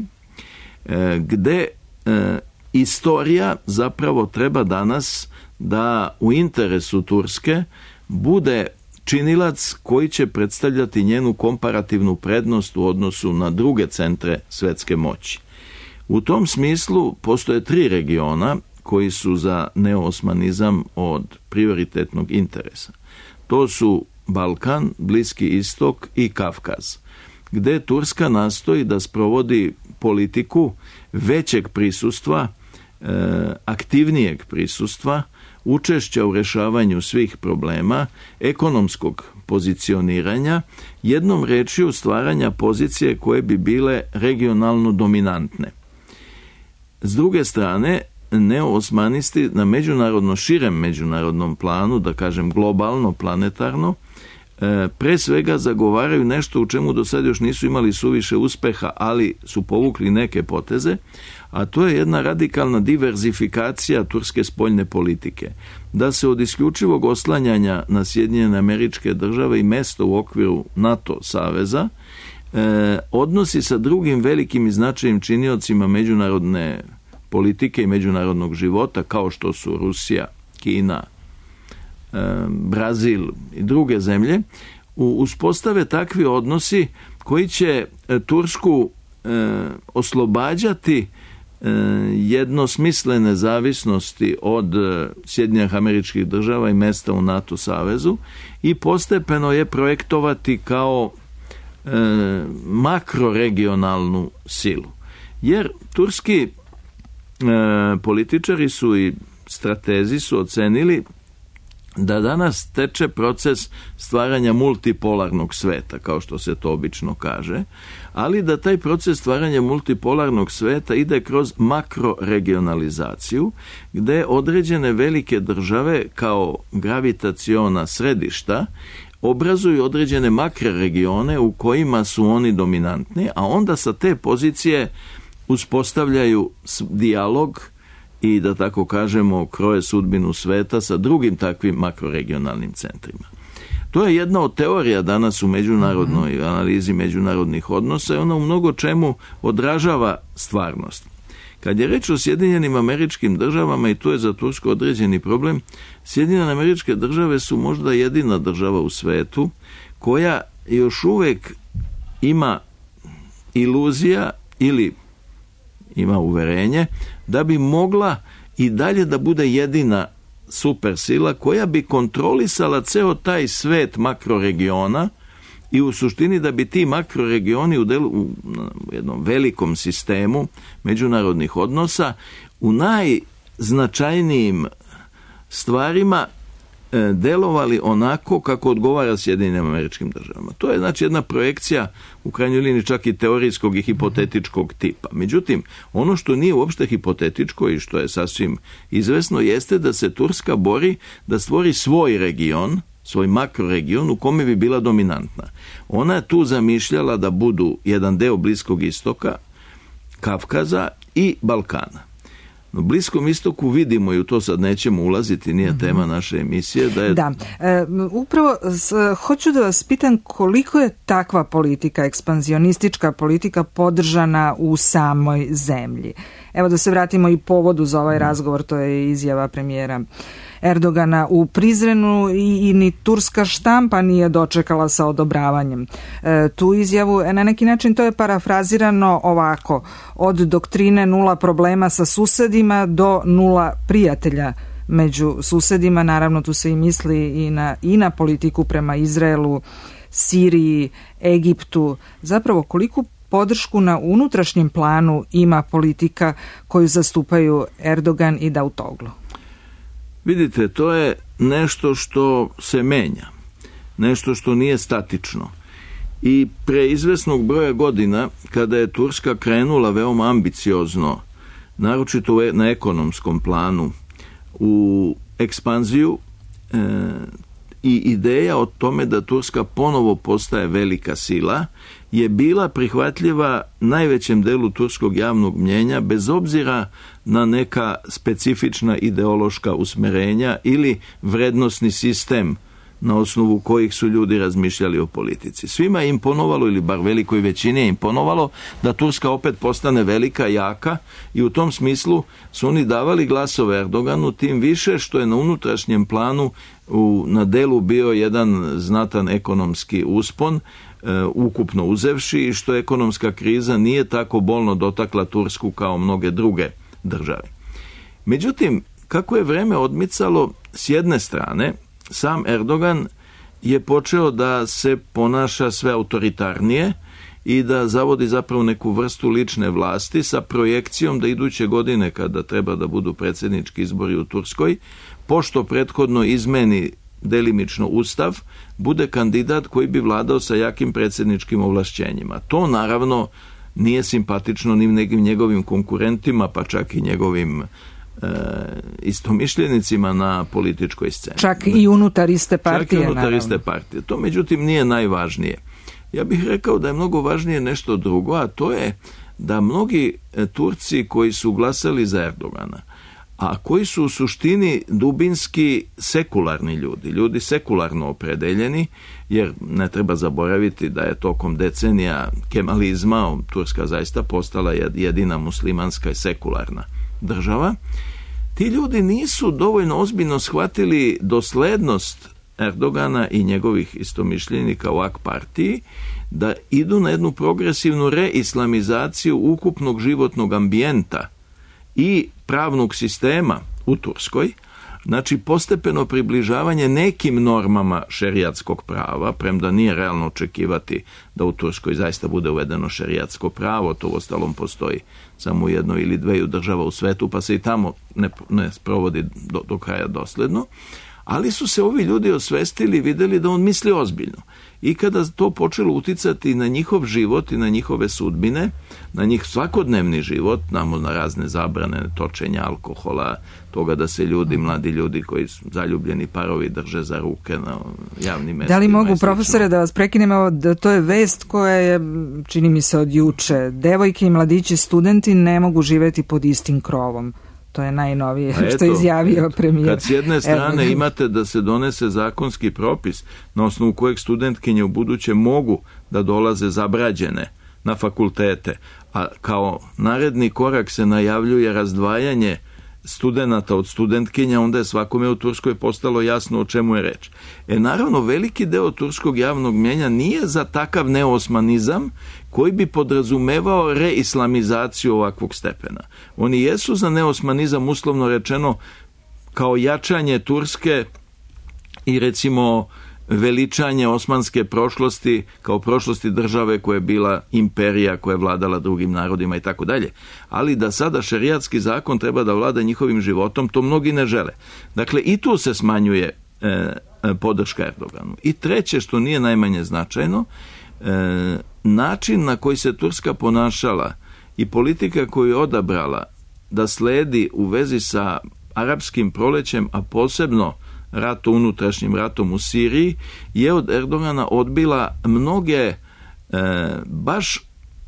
gdje istorija zapravo treba danas da u interesu Turske bude činilac koji će predstavljati njenu komparativnu prednost u odnosu na druge centre svetske moći. U tom smislu postoje tri regiona koji su za neosmanizam od prioritetnog interesa. To su Balkan, Bliski istok i Kavkaz, gdje Turska nastoji da sprovodi politiku većeg prisustva, e, aktivnijeg prisustva, učešća u rješavanju svih problema, ekonomskog pozicioniranja, jednom rečju stvaranja pozicije koje bi bile regionalno dominantne. S druge strane, neoosmanisti na međunarodno širem međunarodnom planu, da kažem globalno, planetarno, pre svega zagovaraju nešto u čemu do sad još nisu imali suviše uspeha, ali su povukli neke poteze, a to je jedna radikalna diverzifikacija turske spoljne politike. Da se od isključivog oslanjanja na Sjedinjene Američke Države i mesto u okviru NATO saveza eh, odnosi sa drugim velikim i značajnim činiocima međunarodne politike i međunarodnog života, kao što su Rusija, Kina, Brazil i druge zemlje, uspostave takvi odnosi koji će Tursku e, oslobađati e, jednosmislene zavisnosti od Sjedinjenih Američkih Država i mesta u NATO savezu i postepeno je projektovati kao e, makroregionalnu silu. Jer turski e, političari su i stratezi su ocenili da danas teče proces stvaranja multipolarnog sveta, kao što se to obično kaže, ali da taj proces stvaranja multipolarnog sveta ide kroz makroregionalizaciju, gdje određene velike države kao gravitaciona središta obrazuju određene makroregione u kojima su oni dominantni, a onda sa te pozicije uspostavljaju dijalog i, da tako kažemo, kroje sudbinu sveta sa drugim takvim makroregionalnim centrima. To je jedna od teorija danas u međunarodnoj mm-hmm. analizi međunarodnih odnosa i ona u mnogo čemu odražava stvarnost. Kad je reč o Sjedinjenim Američkim Državama, i to je za Tursku određeni problem, Sjedinjene Američke Države su možda jedina država u svetu koja još uvijek ima iluzija ili ima uverenje da bi mogla i dalje da bude jedina supersila koja bi kontrolisala ceo taj svet makroregiona i u suštini da bi ti makroregioni u, delu, u jednom velikom sistemu međunarodnih odnosa u najznačajnijim stvarima delovali onako kako odgovara Sjedinjenim Američkim Državama. To je znači jedna projekcija u krajnjoj liniji čak i teorijskog i hipotetičkog tipa. Međutim, ono što nije uopšte hipotetičko i što je sasvim izvesno jeste da se Turska bori da stvori svoj region, svoj makroregion u kome bi bila dominantna. Ona je tu zamišljala da budu jedan deo Bliskog istoka Kavkaza i Balkana. Na Bliskom istoku vidimo, i u to sad nećemo ulaziti, nije tema naše emisije. Da, je... da. E, upravo s, hoću da vas pitam koliko je takva politika, ekspanzionistička politika podržana u samoj zemlji. Evo da se vratimo i povodu za ovaj razgovor, to je izjava premijera Erdogana u Prizrenu i, i ni turska štampa nije dočekala sa odobravanjem. E, tu izjavu, na neki način to je parafrazirano ovako: od doktrine nula problema sa susedima do nula prijatelja među susedima. Naravno tu se i misli i na, i na politiku prema Izraelu, Siriji, Egiptu. Zapravo koliku podršku na unutrašnjem planu ima politika koju zastupaju Erdogan i Davutoglu? Vidite, to je nešto što se menja, nešto što nije statično. I pre izvesnog broja godina, kada je Turska krenula veoma ambiciozno, naročito na ekonomskom planu, u ekspanziju e, i ideja o tome da Turska ponovo postaje velika sila, je bila prihvatljiva najvećem delu turskog javnog mnjenja, bez obzira na neka specifična ideološka usmerenja ili vrednosni sistem na osnovu kojih su ljudi razmišljali o politici. Svima je imponovalo, ili bar velikoj većini je imponovalo, da Turska opet postane velika, jaka, i u tom smislu su oni davali glasove Erdoganu, tim više što je na unutrašnjem planu u, na delu bio jedan znatan ekonomski uspon, e, ukupno uzevši, i što ekonomska kriza nije tako bolno dotakla Tursku kao mnoge druge države. Međutim, kako je vreme odmicalo, s jedne strane, sam Erdogan je počeo da se ponaša sve autoritarnije i da zavodi zapravo neku vrstu lične vlasti sa projekcijom da iduće godine, kada treba da budu predsjednički izbori u Turskoj, pošto prethodno izmeni delimično ustav, bude kandidat koji bi vladao sa jakim predsjedničkim ovlašćenjima. To naravno nije simpatično ni nekim njegovim konkurentima, pa čak i njegovim e, istomišljenicima na političkoj sceni. Čak i unutar iste partije. Čak i unutar naravno. iste partije. To međutim nije najvažnije. Ja bih rekao da je mnogo važnije nešto drugo, a to je da mnogi Turci koji su glasali za Erdogana, a koji su u suštini dubinski sekularni ljudi, ljudi sekularno opredeljeni, jer ne treba zaboraviti da je tokom decenija kemalizma Turska zaista postala jedina muslimanska i sekularna država. Ti ljudi nisu dovoljno ozbiljno shvatili doslednost Erdogana i njegovih istomišljenika u A K partiji, da idu na jednu progresivnu reislamizaciju ukupnog životnog ambijenta i pravnog sistema u Turskoj, znači postepeno približavanje nekim normama šerijatskog prava, premda nije realno očekivati da u Turskoj zaista bude uvedeno šerijatsko pravo, to uostalom postoji samo u jednoj ili dveju država u svetu, pa se i tamo ne, ne sprovodi do, do kraja dosledno, ali su se ovi ljudi osvestili i vidjeli da on misli ozbiljno. I kada to počelo uticati na njihov život i na njihove sudbine, na njih svakodnevni život, namo na razne zabrane, točenja alkohola, toga da se ljudi, mladi ljudi koji su zaljubljeni parovi drže za ruke na javnim mestima. Da li mogu, profesore, da vas prekinemo, da to je vest koja je, čini mi se, od juče. Devojke i mladići studenti ne mogu živjeti pod istim krovom. To je najnovije eto, što je izjavio premijer. Kad s jedne strane Erdogan. imate da se donese zakonski propis na osnovu kojeg studentkinje u buduće mogu da dolaze zabrađene na fakultete, a kao naredni korak se najavljuje razdvajanje studenata od studentkinja, onda je svakome u Turskoj postalo jasno o čemu je reč. E naravno, veliki deo turskog javnog mnjenja nije za takav neosmanizam koji bi podrazumevao reislamizaciju ovakvog stepena. Oni jesu za neosmanizam, uslovno rečeno, kao jačanje Turske i recimo veličanje osmanske prošlosti kao prošlosti države koja je bila imperija, koja je vladala drugim narodima i tako dalje. Ali da sada šerijatski zakon treba da vlada njihovim životom, to mnogi ne žele. Dakle, i tu se smanjuje e, podrška Erdoganu. I treće, što nije najmanje značajno, e, način na koji se Turska ponašala i politika koju je odabrala da sledi u vezi sa arapskim prolećem, a posebno ratom, unutrašnjim ratom u Siriji, je od Erdogana odbila mnoge e, baš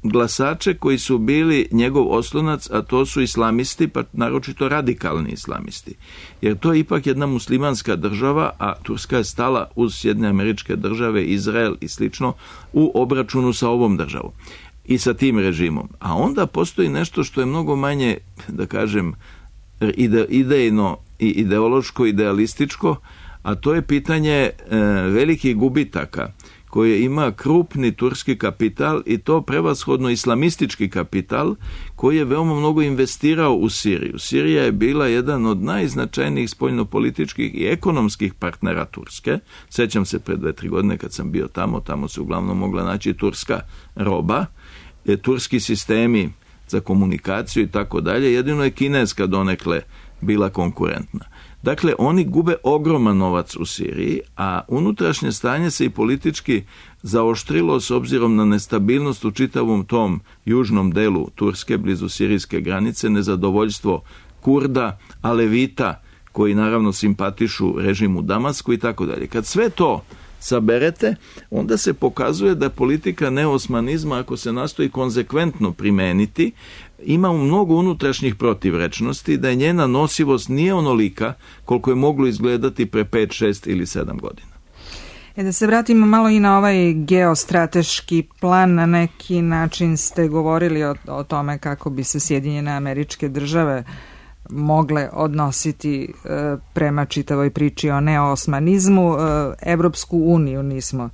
glasače koji su bili njegov oslonac, a to su islamisti, pa naročito radikalni islamisti. Jer to je ipak jedna muslimanska država, a Turska je stala uz Sjedinjene Američke Države, Izrael i slično u obračunu sa ovom državom i sa tim režimom. A onda postoji nešto što je mnogo manje, da kažem, ide, idejno i ideološko, idealističko, a to je pitanje e, velikih gubitaka koje ima krupni turski kapital i to prevashodno islamistički kapital koji je veoma mnogo investirao u Siriju. Sirija je bila jedan od najznačajnijih spoljnopolitičkih i ekonomskih partnera Turske. Sjećam se pred dve, tri godine kad sam bio tamo, tamo se uglavnom mogla naći turska roba, e, turski sistemi za komunikaciju i tako dalje, jedino je kineska donekle bila konkurentna. Dakle, oni gube ogroman novac u Siriji, a unutrašnje stanje se i politički zaoštrilo s obzirom na nestabilnost u čitavom tom južnom delu Turske, blizu sirijske granice, nezadovoljstvo Kurda, Alevita, koji naravno simpatišu režimu Damasku i tako dalje. Kad sve to saberete, onda se pokazuje da politika neosmanizma, ako se nastoji konzekventno primeniti, ima mnogo unutrašnjih protivrečnosti, da je njena nosivost nije onolika koliko je moglo izgledati pre pet, šest ili sedam godina. E da se vratimo malo i na ovaj geostrateški plan, na neki način ste govorili o, o tome kako bi se Sjedinjene Američke Države mogle odnositi e, prema čitavoj priči o neosmanizmu. E, Evropsku uniju nismo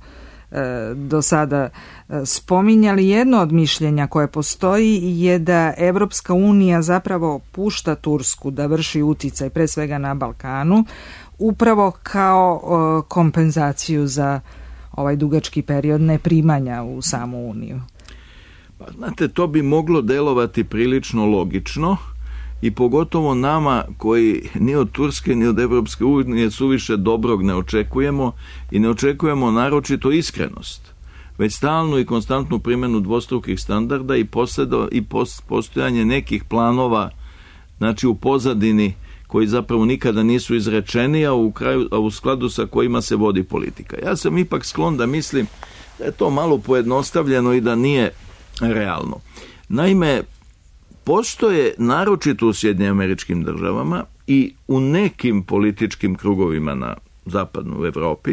e, do sada e, spominjali. Jedno od mišljenja koje postoji je da Evropska unija zapravo pušta Tursku da vrši uticaj pre svega na Balkanu, upravo kao e, kompenzaciju za ovaj dugački period neprimanja u samu uniju. Pa, znate, to bi moglo delovati prilično logično, i pogotovo nama koji ni od Turske ni od Evropske unije suviše dobrog ne očekujemo i ne očekujemo naročito iskrenost, već stalnu i konstantnu primjenu dvostrukih standarda i, posledo, i post, postojanje nekih planova, znači u pozadini, koji zapravo nikada nisu izrečeni, a u, kraju, a u skladu sa kojima se vodi politika. Ja sam ipak sklon da mislim da je to malo pojednostavljeno i da nije realno. Naime, postoje naročito u Sjedinjenim Američkim Državama i u nekim političkim krugovima na zapadnu Evropi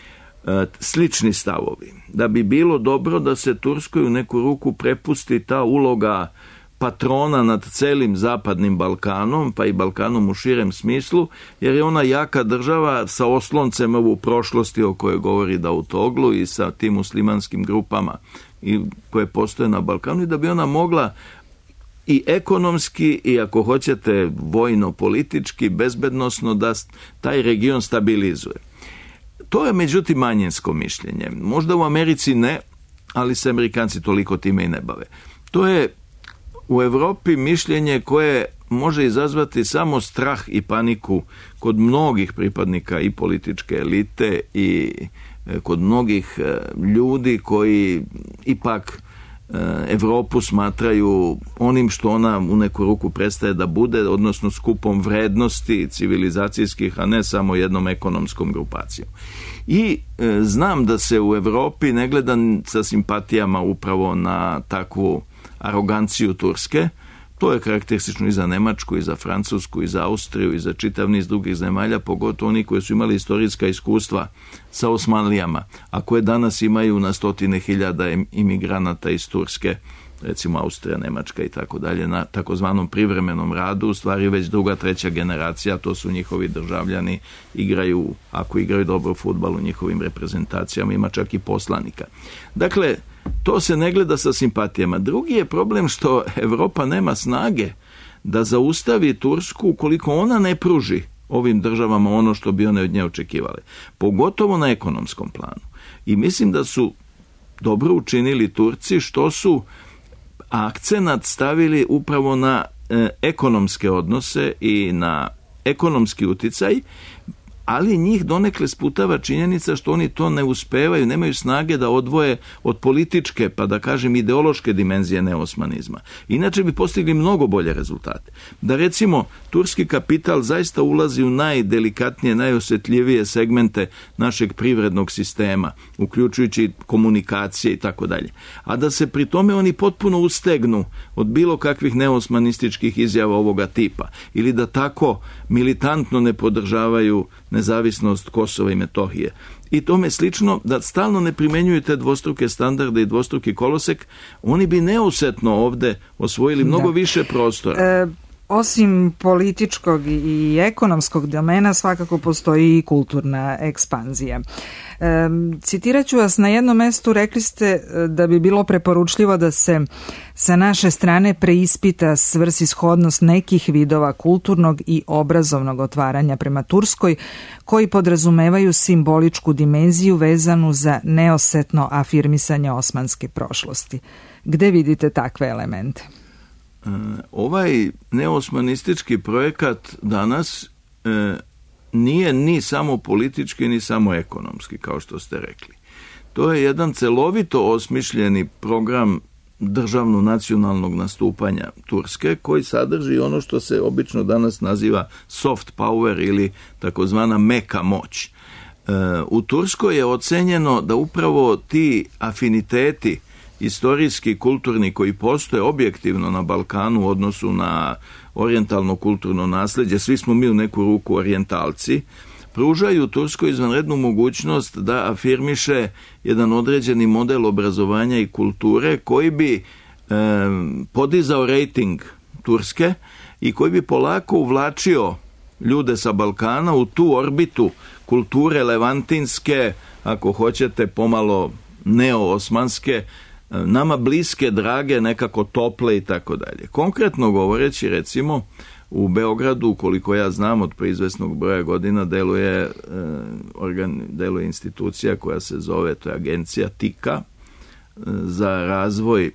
slični stavovi. Da bi bilo dobro da se Turskoj u neku ruku prepusti ta uloga patrona nad celim zapadnim Balkanom, pa i Balkanom u širem smislu, jer je ona jaka država sa osloncem u prošlosti o kojoj govori Davutoglu i sa tim muslimanskim grupama i koje postoje na Balkanu, i da bi ona mogla i ekonomski i ako hoćete vojno-politički, bezbednosno da taj region stabilizuje. To je međutim manjinsko mišljenje. Možda u Americi ne, ali se Amerikanci toliko time i ne bave. To je u Evropi mišljenje koje može izazvati samo strah i paniku kod mnogih pripadnika i političke elite i kod mnogih ljudi koji ipak Evropu smatraju onim što ona u neku ruku prestaje da bude, odnosno skupom vrednosti civilizacijskih, a ne samo jednom ekonomskom grupacijom. I e, znam da se u Evropi ne gleda sa simpatijama upravo na takvu aroganciju Turske. To je karakteristično i za Nemačku, i za Francusku, i za Austriju, i za čitav niz drugih zemalja, pogotovo oni koji su imali istorijska iskustva sa Osmanlijama, a koje danas imaju na stotine hiljada imigranata iz Turske, recimo Austrija, Nemačka i tako dalje, na takozvanom privremenom radu, u stvari već druga, treća generacija, to su njihovi državljani, igraju, ako igraju dobro fudbal u njihovim reprezentacijama, ima čak i poslanika. Dakle, to se ne gleda sa simpatijama. Drugi je problem što Evropa nema snage da zaustavi Tursku ukoliko ona ne pruži ovim državama ono što bi one od nje očekivale. Pogotovo na ekonomskom planu. I mislim da su dobro učinili Turci što su akcenat stavili upravo na e, ekonomske odnose i na ekonomski uticaj, ali njih donekle sputava činjenica što oni to ne uspevaju, nemaju snage da odvoje od političke, pa da kažem ideološke dimenzije neosmanizma. Inače bi postigli mnogo bolje rezultate. Da recimo turski kapital zaista ulazi u najdelikatnije, najosjetljivije segmente našeg privrednog sistema, uključujući komunikacije i tako dalje. A da se pri tome oni potpuno ustegnu od bilo kakvih neosmanističkih izjava ovoga tipa ili da tako militantno ne podržavaju nezavisnost Kosova i Metohije. I tome slično, da stalno ne primenjuju te dvostruke standarde i dvostruki kolosek, oni bi neosetno ovde osvojili mnogo da. više prostora. E, osim političkog i ekonomskog domena svakako postoji i kulturna ekspanzija. E, citirat ću vas na jednom mestu, rekli ste da bi bilo preporučljivo da se sa naše strane preispita svrsishodnost nekih vidova kulturnog i obrazovnog otvaranja prema Turskoj, koji podrazumevaju simboličku dimenziju vezanu za neosetno afirmisanje osmanske prošlosti. Gde vidite takve elemente? E, ovaj neosmanistički projekat danas e, nije ni samo politički, ni samo ekonomski, kao što ste rekli. To je jedan celovito osmišljeni program državno-nacionalnog nastupanja Turske, koji sadrži ono što se obično danas naziva soft power ili takozvana meka moć. E, u Turskoj je ocenjeno da upravo ti afiniteti istorijski, kulturni koji postoje objektivno na Balkanu u odnosu na orijentalno kulturno nasljeđe, svi smo mi u neku ruku orijentalci, pružaju Turskoj izvanrednu mogućnost da afirmiše jedan određeni model obrazovanja i kulture koji bi e, podizao rejting Turske i koji bi polako uvlačio ljude sa Balkana u tu orbitu kulture levantinske, ako hoćete pomalo neo-osmanske, nama bliske, drage, nekako tople i tako dalje. Konkretno govoreći, recimo, u Beogradu, koliko ja znam, od proizvesnog broja godina deluje, e, organ, deluje institucija koja se zove, to je agencija TIKA e, za razvoj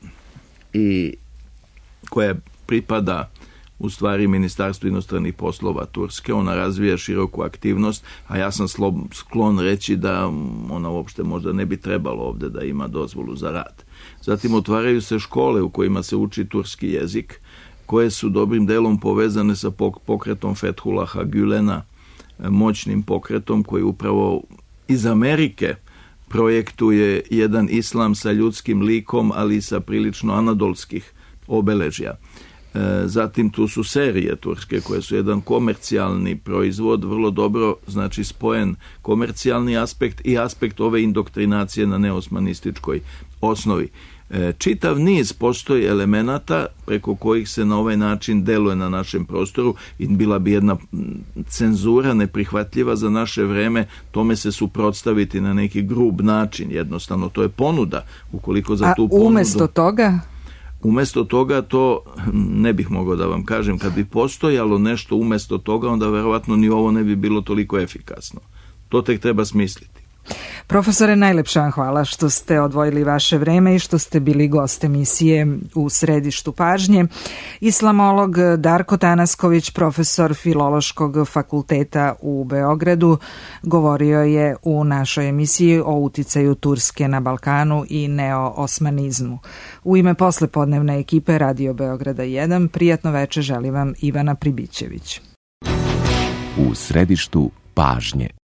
i koja pripada u stvari Ministarstvu inostranih poslova Turske. Ona razvija široku aktivnost, a ja sam sklon reći da ona uopšte možda ne bi trebalo ovde da ima dozvolu za rad. Zatim otvaraju se škole u kojima se uči turski jezik, koje su dobrim delom povezane sa pokretom Fethullaha Gülena, moćnim pokretom koji upravo iz Amerike projektuje jedan islam sa ljudskim likom, ali i sa prilično anadolskih obeležja. Zatim tu su serije turske koje su jedan komercijalni proizvod, vrlo dobro, znači spojen komercijalni aspekt i aspekt ove indoktrinacije na neosmanističkoj osnovi. Čitav niz postoji elemenata preko kojih se na ovaj način deluje na našem prostoru i bila bi jedna cenzura neprihvatljiva za naše vreme tome se suprotstaviti na neki grub način. Jednostavno, to je ponuda. Ukoliko za tu ponudu... A umesto toga... Umesto toga to ne bih mogao da vam kažem. Kad bi postojalo nešto umesto toga, onda verovatno ni ovo ne bi bilo toliko efikasno. To tek treba smisliti. Profesore, najlepša vam hvala što ste odvojili vaše vreme i što ste bili gost emisije U središtu pažnje. Islamolog Darko Tanasković, profesor Filološkog fakulteta u Beogradu, govorio je u našoj emisiji o uticaju Turske na Balkanu i neo-osmanizmu. U ime poslepodnevne ekipe Radio Beograda jedan, prijatno veče želim vam Ivana Pribićević. U središtu pažnje.